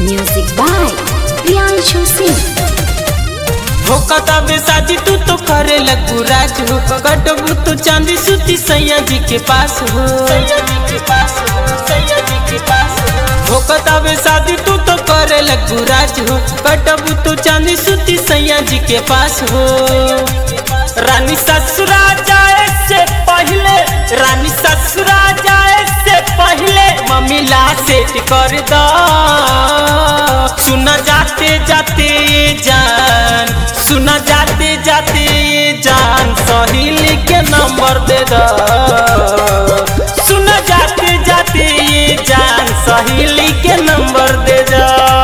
Music by Priyanshu Singh. होकता बेसादी तू तो करे लगू राज हो, कटबू तो चांदी सूती सैया जी के पास हो। होकता बेसादी तू तो करे लगू राज हो, कटबू तो चांदी सूती सैया जी के पास हो। रानी ससुरा जाए से पहले, रानी ससुरा जाए से पहले मम्मीला सेट कर दो। सुना जाते जाते ये जान, सुना जाते जाते ये जान, सहेली के नंबर दे दो। सुना जाते जाते ये जान, सहेली के नंबर दे दो।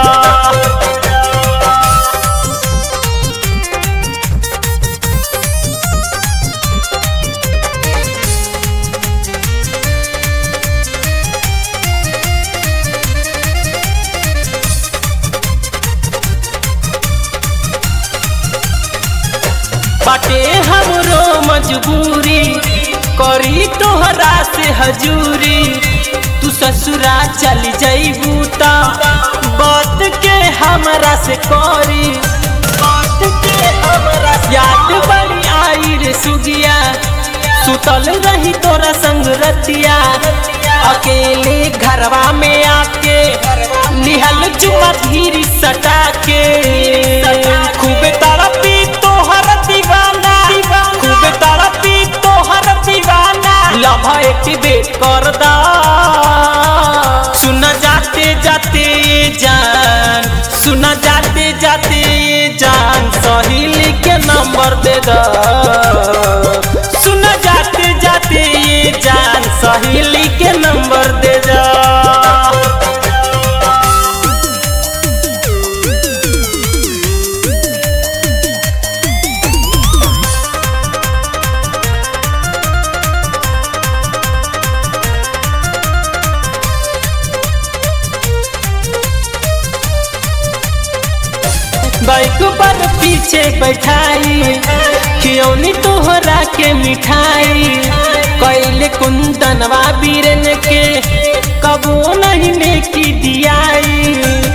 बाटे हमरो मजबूरी, करी तोहरा से हजूरी। तू ससुरा चल जाइबू ता बात के हमरा से करी, बात के हमरा से। याद बड़ी आई रे सुगिया, सुतल रही तोरा संग रतिया। अकेले घरवा में आके निहल चुमा धीरी सटा के। खूबे तड़पी तोहर दीवाना, खूबे तड़पी तोहर दीवाना, लव एक्टिवेट कर दा। सुना जाते जाते ये जान, सुना जाते जाते ये जान, सहेली के नंबर दे दो। सुना जाते जाते ये जान, सहेली के नंबर दे दो। बाइक पर पीछे बैठाई, खियौनी तोहरा के मिठाई। कैले कुंदनवा बीरन के कबो नहीं नेकी दियाई।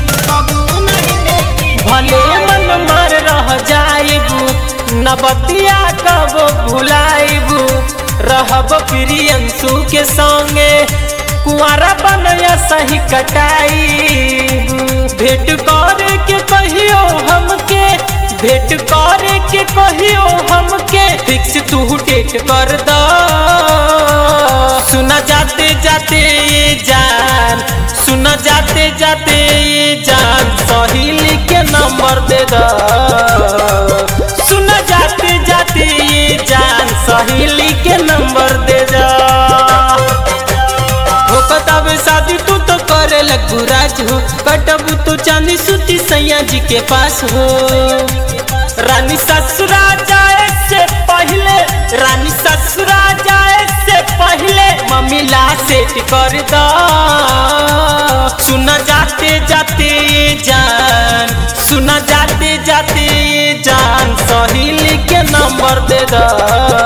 भले मन मर रह जाइबू, न बतिया कबो भुलाइबू। रहब प्रियंशु के संगे, कुआरा बनया सही कटाई। भेंट करे के कहियो हमके, भेंट करे के कहियो हमके, फिक्स तू डेट कर दो। सुना जाते जाते ये जान, सुना जाते जाते ये जान, सहेली के नंबर दे दो। सुना जाते जाते ये जान, सहेली के नंबर दे दो। होकता शादी तू तो करे लगू राज हो, कटबू तो चांदी सूती सैया जी के पास हो। रानी ससुरा जाए से पहले, रानी ससुरा जाए से पहले मम्मीला सेट कर दो। सुना जाते जाते ये जान, सुना जाते जाते ये जान, सहेली के नंबर दे दो।